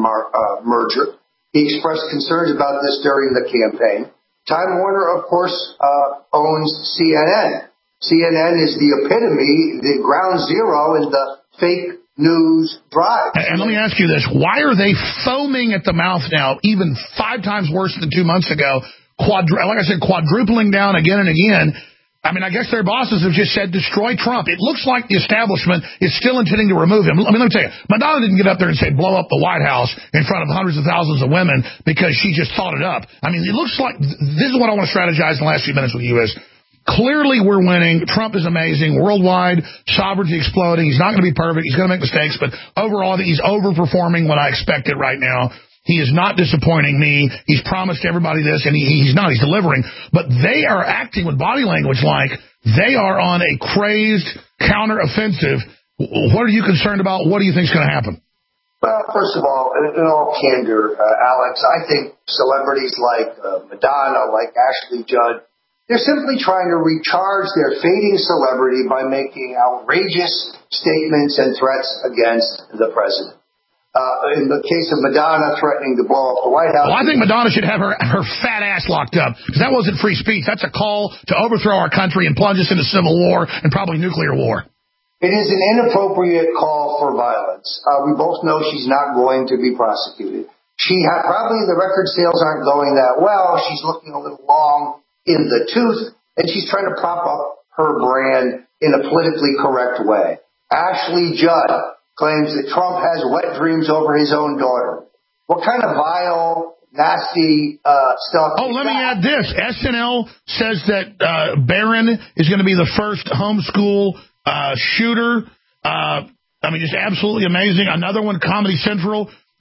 merger. He expressed concerns about this during the campaign. Time Warner, of course, owns CNN. CNN is the epitome, the ground zero in the fake news drive. And let me ask you this. Why are they foaming at the mouth now, even 5 times worse than 2 months ago, like I said, quadrupling down again and again? I mean, I guess their bosses have just said, destroy Trump. It looks like the establishment is still intending to remove him. Let me tell you, Madonna didn't get up there and say, blow up the White House in front of hundreds of thousands of women because she just thought it up. I mean, it looks like, this is what I want to strategize in the last few minutes with you is, clearly we're winning. Trump is amazing. Worldwide, sovereignty exploding. He's not going to be perfect. He's going to make mistakes, but overall, I think he's overperforming what I expected right now. He is not disappointing me. He's promised everybody this, and he's not. He's delivering. But they are acting with body language like they are on a crazed counteroffensive. What are you concerned about? What do you think is going to happen? Well, first of all, in all candor, Alex, I think celebrities like Madonna, like Ashley Judd, they're simply trying to recharge their fading celebrity by making outrageous statements and threats against the president. In the case of Madonna threatening to blow up the White House. Well, I think Madonna should have her fat ass locked up, because that wasn't free speech. That's a call to overthrow our country and plunge us into civil war and probably nuclear war. It is an inappropriate call for violence. We both know she's not going to be prosecuted. Probably the record sales aren't going that well. She's looking a little long in the tooth, and she's trying to prop up her brand in a politically correct way. Ashley Judd claims that Trump has wet dreams over his own daughter. What kind of vile, nasty stuff? Oh, let me add this. SNL says that Barron is going to be the first homeschool shooter. I mean, just absolutely amazing. Another one, Comedy Central.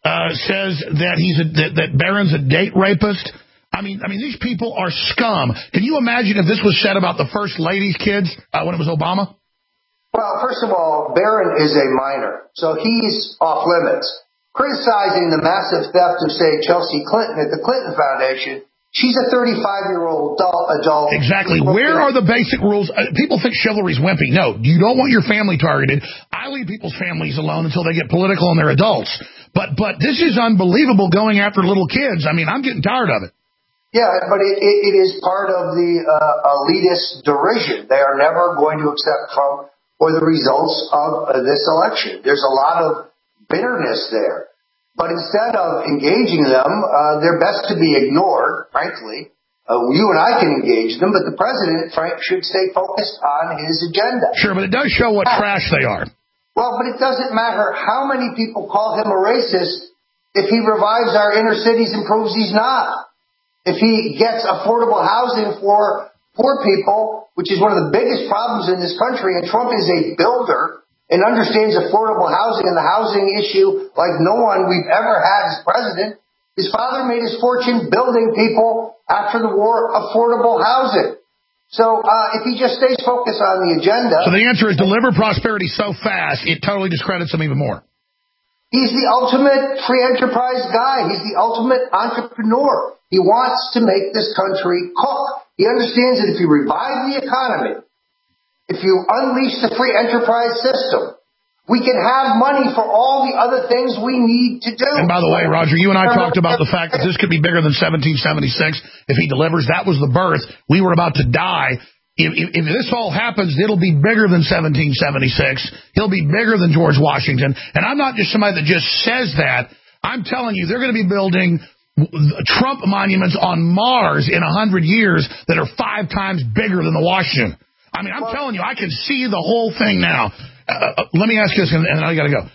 says that that Barron's a date rapist. I mean, these people are scum. Can you imagine if this was said about the First Lady's kids when it was Obama? Well, first of all, Barron is a minor, so he's off limits. Criticizing the massive theft of, say, Chelsea Clinton at the Clinton Foundation, she's a 35-year-old adult. Exactly. Where are the basic rules? People think chivalry's wimpy. No, you don't want your family targeted. I leave people's families alone until they get political and they're adults. But this is unbelievable going after little kids. I mean, I'm getting tired of it. Yeah, but it is part of the elitist derision. They are never going to accept Trump or the results of this election. There's a lot of bitterness there. But instead of engaging them, they're best to be ignored, frankly. You and I can engage them, but the president, Frank, should stay focused on his agenda. Sure, but it does show what trash they are. Well, but it doesn't matter how many people call him a racist if he revives our inner cities and proves he's not. If he gets affordable housing for poor people, which is one of the biggest problems in this country, and Trump is a builder and understands affordable housing and the housing issue like no one we've ever had as president. His father made his fortune building people after the war affordable housing. So if he just stays focused on the agenda... So the answer is deliver prosperity so fast, it totally discredits him even more. He's the ultimate free enterprise guy. He's the ultimate entrepreneur. He wants to make this country cook. He understands that if you revive the economy, if you unleash the free enterprise system, we can have money for all the other things we need to do. And by the way, Roger, you and I talked about the fact that this could be bigger than 1776 if he delivers. That was the birth. We were about to die. If this all happens, it'll be bigger than 1776. He'll be bigger than George Washington. And I'm not just somebody that just says that. I'm telling you, they're going to be building Trump monuments on Mars in 100 years that are 5 times bigger than the Washington. I mean, I'm telling you, I can see the whole thing now. Let me ask you this, and then I got to go.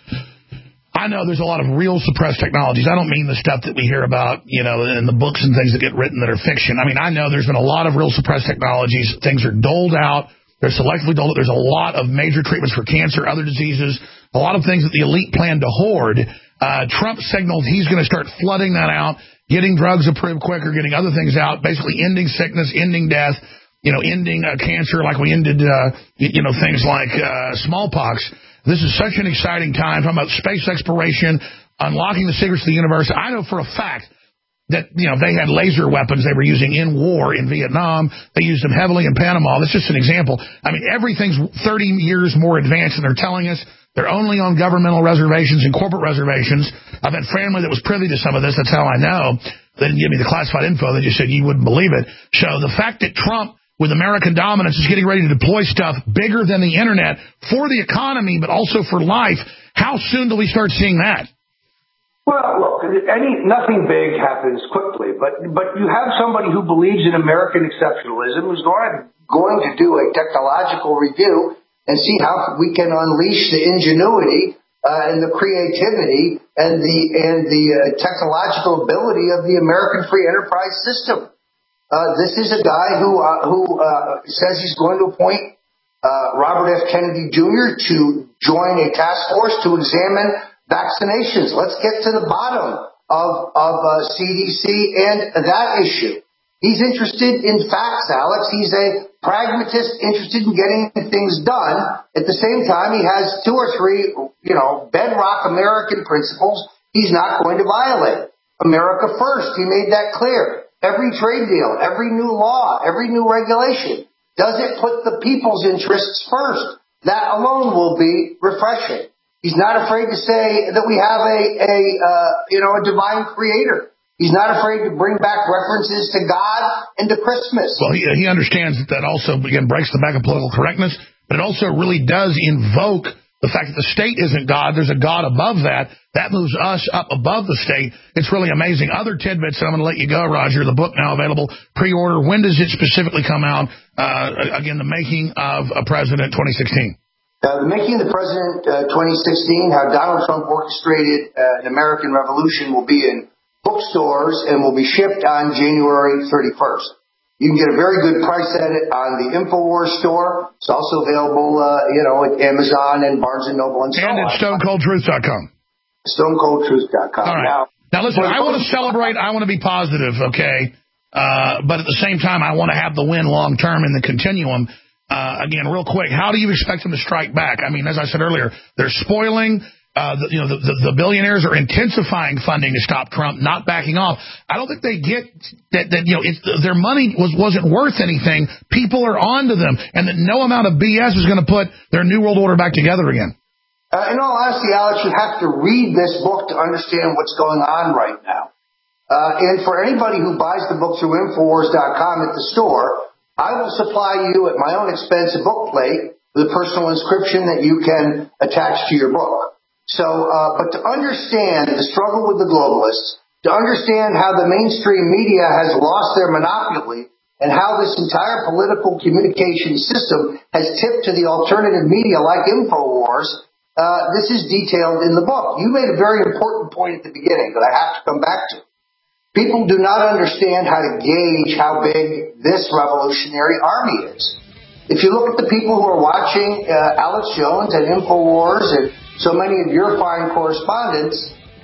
I know there's a lot of real suppressed technologies. I don't mean the stuff that we hear about, in the books and things that get written that are fiction. I mean, I know there's been a lot of real suppressed technologies. Things are doled out. They're selectively doled out. There's a lot of major treatments for cancer, other diseases, a lot of things that the elite plan to hoard. Trump signaled he's going to start flooding that out, getting drugs approved quicker, getting other things out, basically ending sickness, ending death, ending cancer like we ended, things like smallpox. This is such an exciting time, talking about space exploration, unlocking the secrets of the universe. I know for a fact that, they had laser weapons they were using in war in Vietnam. They used them heavily in Panama. That's just an example. I mean, everything's 30 years more advanced than they're telling us. They're only on governmental reservations and corporate reservations. I've had family that was privy to some of this. That's how I know. They didn't give me the classified info. They just said you wouldn't believe it. So the fact that Trump, with American dominance, is getting ready to deploy stuff bigger than the internet for the economy, but also for life. How soon do we start seeing that? Well, look, nothing big happens quickly, but you have somebody who believes in American exceptionalism who's going to do a technological review and see how we can unleash the ingenuity and the creativity and the technological ability of the American free enterprise system. This is a guy who says he's going to appoint Robert F. Kennedy Jr. to join a task force to examine vaccinations. Let's get to the bottom of CDC and that issue. He's interested in facts, Alex. He's a pragmatist interested in getting things done. At the same time, he has 2 or 3, bedrock American principles he's not going to violate. America first. He made that clear. Every trade deal, every new law, every new regulation, does it put the people's interests first? That alone will be refreshing. He's not afraid to say that we have a divine creator. He's not afraid to bring back references to God and to Christmas. Well, he understands that also, again, breaks the back of political correctness, but it also really does invoke the fact that the state isn't God. There's a God above that. That moves us up above the state. It's really amazing. Other tidbits, and I'm going to let you go, Roger. The book now available. Pre-order. When does it specifically come out? Again, The Making of a President 2016. The Making of the President 2016, how Donald Trump orchestrated an American revolution, will be in bookstores and will be shipped on January 31st. You can get a very good price at it on the InfoWars store. It's also available, at Amazon and Barnes & Noble and so on. And at StoneColdTruth.com. StoneColdTruth.com. All right. Now, listen, I want to celebrate. I want to be positive, okay? But at the same time, I want to have the win long term in the continuum. Again, real quick, how do you expect them to strike back? I mean, as I said earlier, they're spoiling. The billionaires are intensifying funding to stop Trump, not backing off. I don't think they get that their money wasn't worth anything. People are onto them, and that no amount of BS is going to put their New World Order back together again. In all honesty, Alex, you have to read this book to understand what's going on right now. And for anybody who buys the book through Infowars.com at the store, I will supply you at my own expense a book plate with a personal inscription that you can attach to your book. So, but to understand the struggle with the globalists, to understand how the mainstream media has lost their monopoly and how this entire political communication system has tipped to the alternative media like Infowars, this is detailed in the book. You made a very important point at the beginning that I have to come back to. People do not understand how to gauge how big this revolutionary army is. If you look at the people who are watching Alex Jones and Infowars and so many of your fine correspondents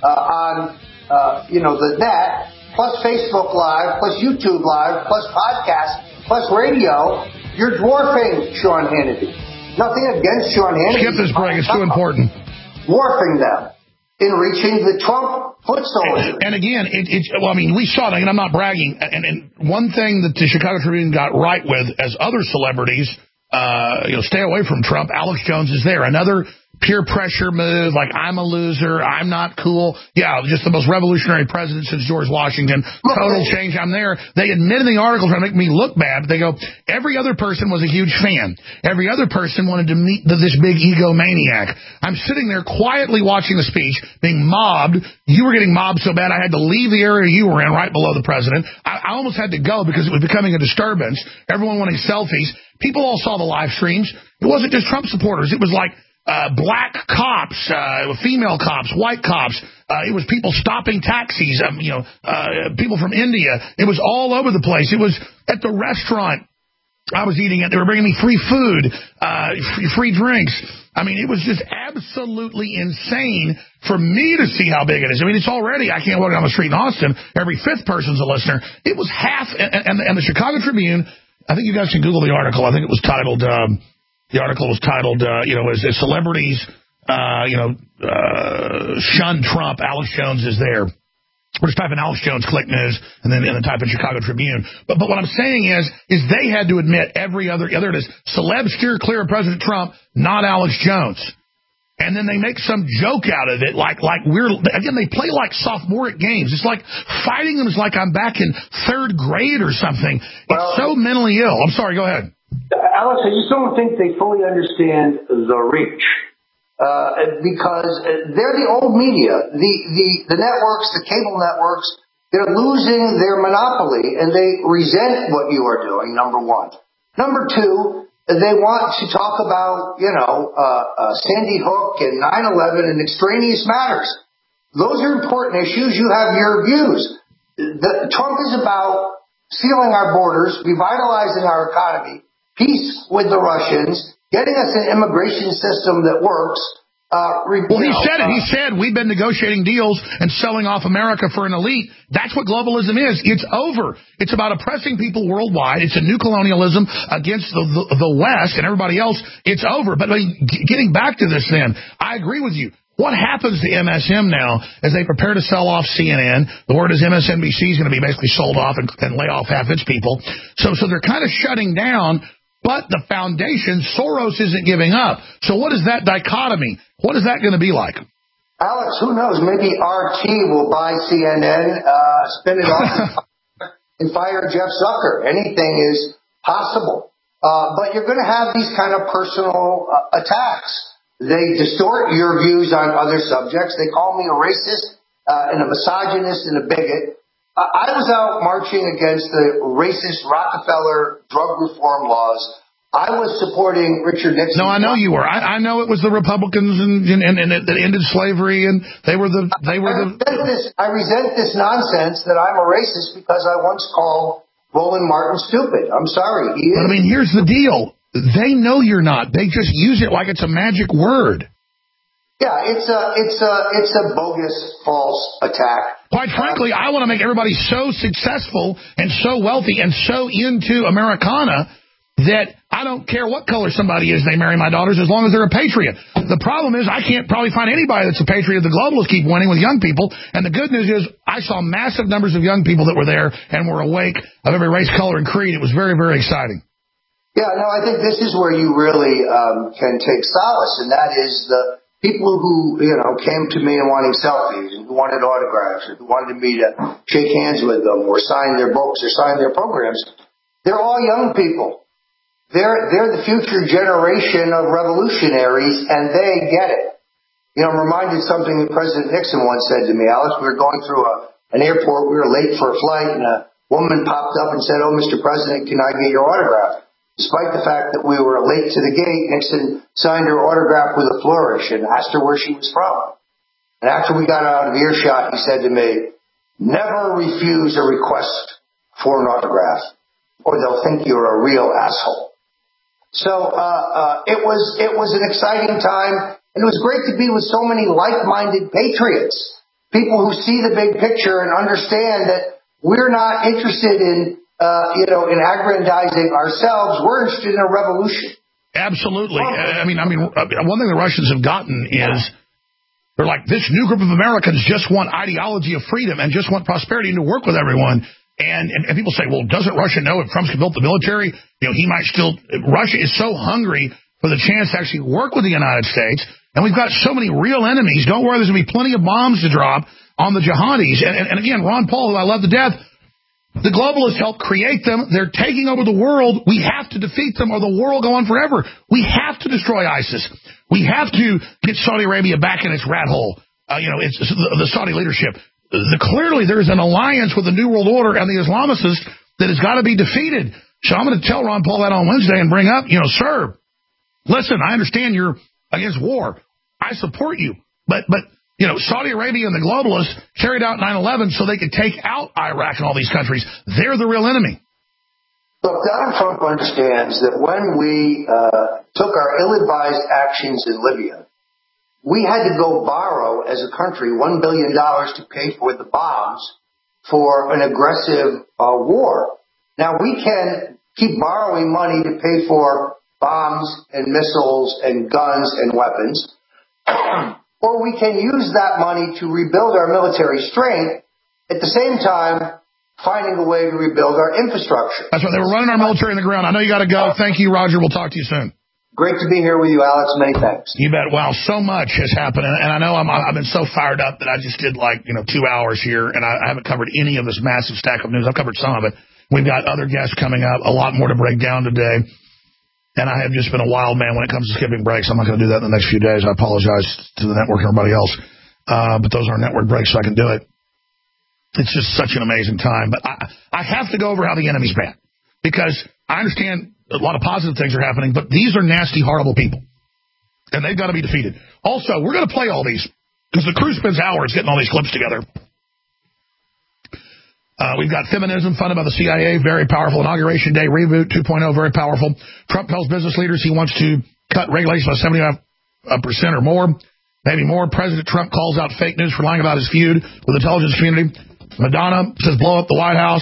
on the net, plus Facebook Live, plus YouTube Live, plus podcast, plus radio, you're dwarfing Sean Hannity. Nothing against Sean Hannity. Skip this break. It's too important. Dwarfing them in reaching the Trump foot soldiers. And again, we saw it, and I'm not bragging. And one thing that the Chicago Tribune got right with, as other celebrities, stay away from Trump. Alex Jones is there. Another peer pressure move, like I'm a loser, I'm not cool. Yeah, just the most revolutionary president since George Washington. Total change. I'm there. They admit in the article, trying to make me look bad, but they go, every other person was a huge fan. Every other person wanted to meet this big egomaniac. I'm sitting there quietly watching the speech, being mobbed. You were getting mobbed so bad I had to leave the area you were in right below the president. I almost had to go because it was becoming a disturbance. Everyone wanting selfies. People all saw the live streams. It wasn't just Trump supporters. It was like black cops, female cops, white cops. It was people stopping taxis, people from India. It was all over the place. It was at the restaurant I was eating at. They were bringing me free food, free drinks. I mean, it was just absolutely insane for me to see how big it is. I mean, it's already, I can't walk down the street in Austin. Every fifth person's a listener. It was half, and the Chicago Tribune, I think you guys can Google the article. I think it was titled, as celebrities, shun Trump, Alex Jones is there. Or just type in Alex Jones, click news, and then type in Chicago Tribune. But what I'm saying is they had to admit every other, there it is, celebs steer clear of President Trump, not Alex Jones. And then they make some joke out of it, like they play like sophomoric games. It's like fighting them is like I'm back in third grade or something. It's so mentally ill. I'm sorry, go ahead. Alex, I just don't think they fully understand the reach. Because they're the old media, the networks, the cable networks, they're losing their monopoly and they resent what you are doing, number one. Number two, they want to talk about, Sandy Hook and 9/11 and extraneous matters. Those are important issues. You have your views. Trump is about sealing our borders, revitalizing our economy, peace with the Russians, getting us an immigration system that works. He said it. He said we've been negotiating deals and selling off America for an elite. That's what globalism is. It's over. It's about oppressing people worldwide. It's a new colonialism against the West and everybody else. It's over. But getting back to this then, I agree with you. What happens to MSM now as they prepare to sell off CNN? The word is MSNBC is going to be basically sold off and lay off half its people. So they're kind of shutting down. But the foundation, Soros isn't giving up. So what is that dichotomy? What is that going to be like? Alex, who knows? Maybe RT will buy CNN, spin it off, and fire Jeff Zucker. Anything is possible. But you're going to have these kind of personal attacks. They distort your views on other subjects. They call me a racist and a misogynist and a bigot. I was out marching against the racist Rockefeller drug reform laws. I was supporting Richard Nixon. No, I know you were. I know it was the Republicans and that ended slavery, and they were the. I resent this nonsense that I'm a racist because I once called Roland Martin stupid. I'm sorry, he is. But I mean, here's the deal. They know you're not. They just use it like it's a magic word. Yeah, it's a bogus, false attack. Quite frankly, I want to make everybody so successful and so wealthy and so into Americana that I don't care what color somebody is, they marry my daughters as long as they're a patriot. The problem is I can't probably find anybody that's a patriot. The globalists keep winning with young people. And the good news is I saw massive numbers of young people that were there and were awake of every race, color, and creed. It was very, very exciting. Yeah, no, I think this is where you really can take solace, and that is the people who, came to me and wanting selfies and who wanted autographs and who wanted me to shake hands with them or sign their books or sign their programs. They're all young people. They're the future generation of revolutionaries, and they get it. I'm reminded something that President Nixon once said to me, Alex. We were going through an airport. We were late for a flight, and a woman popped up and said, "Oh, Mr. President, can I get your autograph?" Despite the fact that we were late to the gate, Nixon signed her autograph with a flourish and asked her where she was from. And after we got out of earshot, he said to me, "Never refuse a request for an autograph, or they'll think you're a real asshole." So it was an exciting time, and it was great to be with so many like-minded patriots, people who see the big picture and understand that we're not interested in aggrandizing ourselves. We're interested in a revolution. Absolutely. I mean, one thing the Russians have gotten is they're like, this new group of Americans just want ideology of freedom and just want prosperity and to work with everyone. And people say, well, doesn't Russia know if Trump's built the military? He might still. Russia is so hungry for the chance to actually work with the United States. And we've got so many real enemies. Don't worry, there's going to be plenty of bombs to drop on the jihadis. And again, Ron Paul, who I love to death, the globalists helped create them. They're taking over the world. We have to defeat them or the world will go on forever. We have to destroy ISIS. We have to get Saudi Arabia back in its rat hole. It's the Saudi leadership. Clearly, there's an alliance with the New World Order and the Islamicists that has got to be defeated. So I'm going to tell Ron Paul that on Wednesday and bring up, sir, listen, I understand you're against war. I support you. But Saudi Arabia and the globalists carried out 9/11 so they could take out Iraq and all these countries. They're the real enemy. Look, Donald Trump understands that when we took our ill-advised actions in Libya, we had to go borrow, as a country, $1 billion to pay for the bombs for an aggressive war. Now, we can keep borrowing money to pay for bombs and missiles and guns and weapons, or we can use that money to rebuild our military strength, at the same time finding a way to rebuild our infrastructure. That's right. They were running our military in the ground. I know you got to go. Thank you, Roger. We'll talk to you soon. Great to be here with you, Alex. Many thanks. You bet. Wow, so much has happened, and I know I've been so fired up that I just did 2 hours here, and I haven't covered any of this massive stack of news. I've covered some of it. We've got other guests coming up, a lot more to break down today, and I have just been a wild man when it comes to skipping breaks. I'm not going to do that in the next few days. I apologize to the network and everybody else, but those are network breaks, so I can do it. It's just such an amazing time, but I have to go over how the enemy's bad, because I understand a lot of positive things are happening, but these are nasty, horrible people, and they've got to be defeated. Also, we're going to play all these, because the crew spends hours getting all these clips together. We've got feminism funded by the CIA, very powerful. Inauguration Day, Reboot 2.0, very powerful. Trump tells business leaders he wants to cut regulations by 75% or more, maybe more. President Trump calls out fake news for lying about his feud with the intelligence community. Madonna says blow up the White House.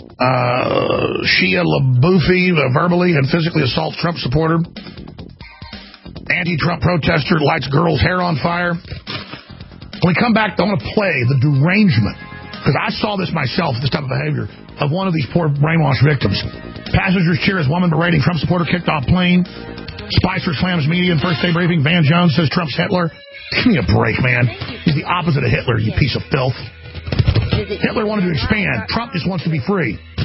Shia LaBeouf verbally and physically assaults Trump supporter. Anti-Trump protester lights girl's hair on fire. When we come back, I want to play the derangement, because I saw this myself, this type of behavior, of one of these poor brainwashed victims. Passengers cheer as woman berating Trump supporter kicked off plane. Spicer slams media in first day briefing. Van Jones says Trump's Hitler. Give me a break, man. He's the opposite of Hitler, you piece of filth. Hitler wanted to expand. Trump just wants to be free.